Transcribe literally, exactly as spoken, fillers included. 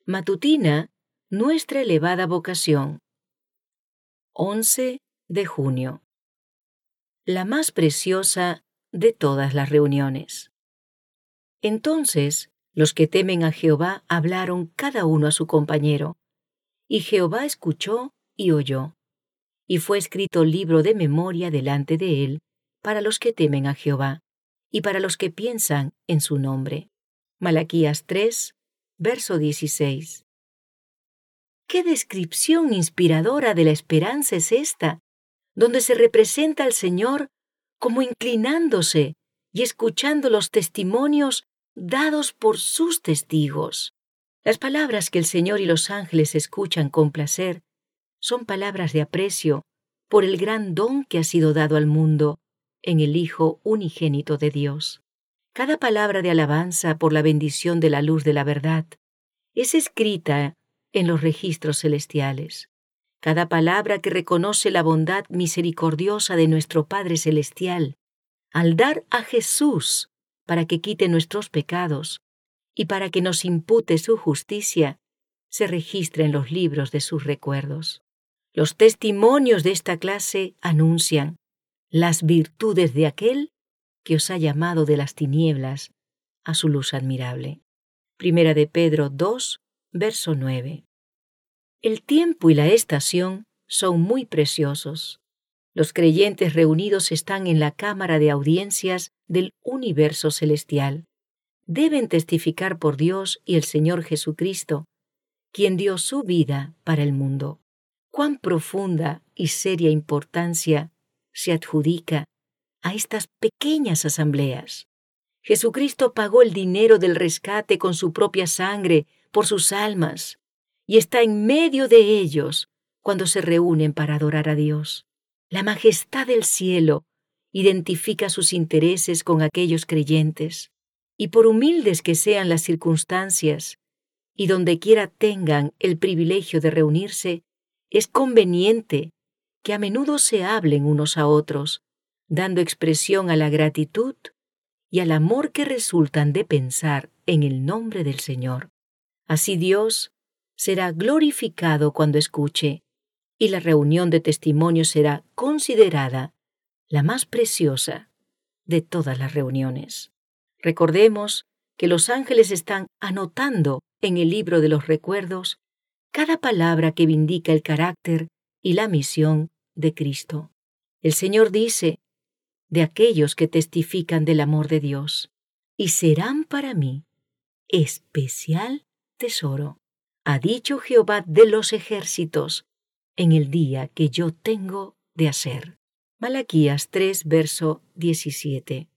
Matutina, nuestra elevada vocación. once de junio. La más preciosa de todas las reuniones. Entonces, los que temen a Jehová hablaron cada uno a su compañero, y Jehová escuchó y oyó, y fue escrito libro de memoria delante de él para los que temen a Jehová, y para los que piensan en su nombre. Malaquías tres, verso dieciséis. ¿Qué descripción inspiradora de la esperanza es esta, donde se representa al Señor como inclinándose y escuchando los testimonios dados por sus testigos? Las palabras que el Señor y los ángeles escuchan con placer son palabras de aprecio por el gran don que ha sido dado al mundo en el Hijo unigénito de Dios. Cada palabra de alabanza por la bendición de la luz de la verdad es escrita en los registros celestiales. Cada palabra que reconoce la bondad misericordiosa de nuestro Padre Celestial al dar a Jesús para que quite nuestros pecados y para que nos impute su justicia, se registra en los libros de sus recuerdos. Los testimonios de esta clase anuncian las virtudes de aquel que os ha llamado de las tinieblas a su luz admirable. Primera de Pedro dos, verso nueve. El tiempo y la estación son muy preciosos. Los creyentes reunidos están en la cámara de audiencias del universo celestial. Deben testificar por Dios y el Señor Jesucristo, quien dio su vida para el mundo. Cuán profunda y seria importancia se adjudica a estas pequeñas asambleas. Jesucristo pagó el dinero del rescate con su propia sangre por sus almas y está en medio de ellos cuando se reúnen para adorar a Dios. La majestad del cielo identifica sus intereses con aquellos creyentes, y por humildes que sean las circunstancias, y donde quiera tengan el privilegio de reunirse, es conveniente que a menudo se hablen unos a otros, dando expresión a la gratitud y al amor que resultan de pensar en el nombre del Señor. Así Dios será glorificado cuando escuche, y la reunión de testimonios será considerada la más preciosa de todas las reuniones. Recordemos que los ángeles están anotando en el libro de los recuerdos cada palabra que vindica el carácter y la misión de Cristo. El Señor dice de aquellos que testifican del amor de Dios: y serán para mí especial tesoro, ha dicho Jehová de los ejércitos, en el día que yo tengo de hacer. Malaquías tres, verso diecisiete.